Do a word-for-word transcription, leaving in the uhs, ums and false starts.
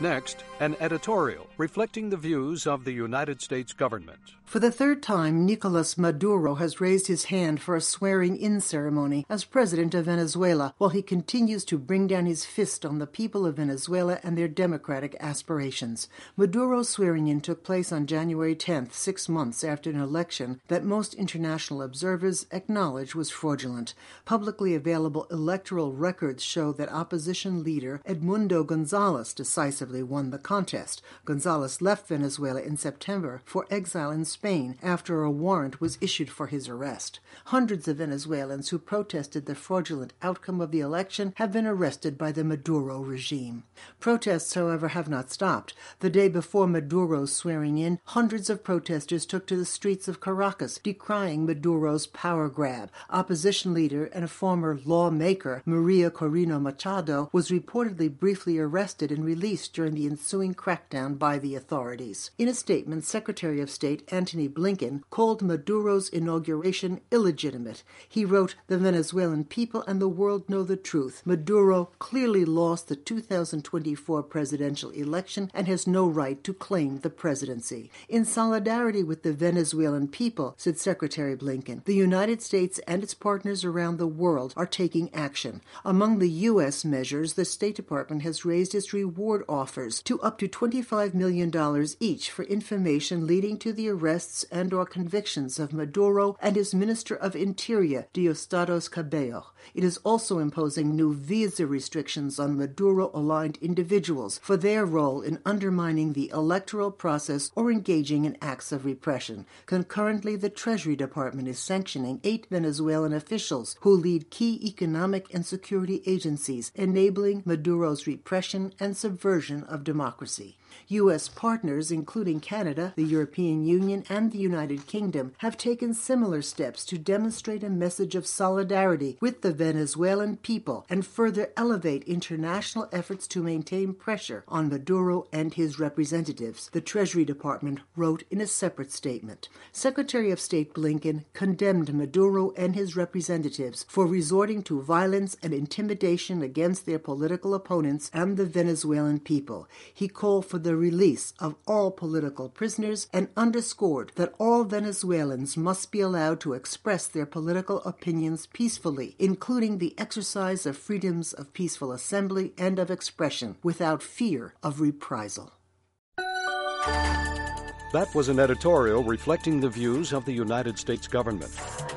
Next, an editorial reflecting the views of the United States government. For the third time, Nicolas Maduro has raised his hand for a swearing-in ceremony as president of Venezuela, while he continues to bring down his fist on the people of Venezuela and their democratic aspirations. Maduro's swearing-in took place on January tenth, six months after an election that most international observers acknowledge was fraudulent. Publicly available electoral records show that opposition leader Edmundo Gonzalez decisively won the contest. Gonzalez left Venezuela in September for exile in Spain after a warrant was issued for his arrest. Hundreds of Venezuelans who protested the fraudulent outcome of the election have been arrested by the Maduro regime. Protests, however, have not stopped. The day before Maduro's swearing-in, hundreds of protesters took to the streets of Caracas, decrying Maduro's power grab. Opposition leader and a former lawmaker, Maria Corina Machado, was reportedly briefly arrested and released during the ensuing crackdown by the authorities. In a statement, Secretary of State Antony Blinken called Maduro's inauguration illegitimate. He wrote, "The Venezuelan people and the world know the truth. Maduro clearly lost the two thousand twenty-four presidential election and has no right to claim the presidency." In solidarity with the Venezuelan people, said Secretary Blinken, the United States and its partners around the world are taking action. Among the U S measures, the State Department has raised its reward offers to up to twenty-five million dollars each for information leading to the arrests and or convictions of Maduro and his Minister of Interior, Diosdados Cabello. It is also imposing new visa restrictions on Maduro-aligned individuals for their role in undermining the electoral process or engaging in acts of repression. Concurrently, the Treasury Department is sanctioning eight Venezuelan officials who lead key economic and security agencies, enabling Maduro's repression and subversion of democracy. U S partners, including Canada, the European Union, and the United Kingdom, have taken similar steps to demonstrate a message of solidarity with the Venezuelan people and further elevate international efforts to maintain pressure on Maduro and his representatives, the Treasury Department wrote in a separate statement. Secretary of State Blinken condemned Maduro and his representatives for resorting to violence and intimidation against their political opponents and the Venezuelan people. He called for the release of all political prisoners and underscored that all Venezuelans must be allowed to express their political opinions peacefully, including the exercise of freedoms of peaceful assembly and of expression, without fear of reprisal. That was an editorial reflecting the views of the United States government.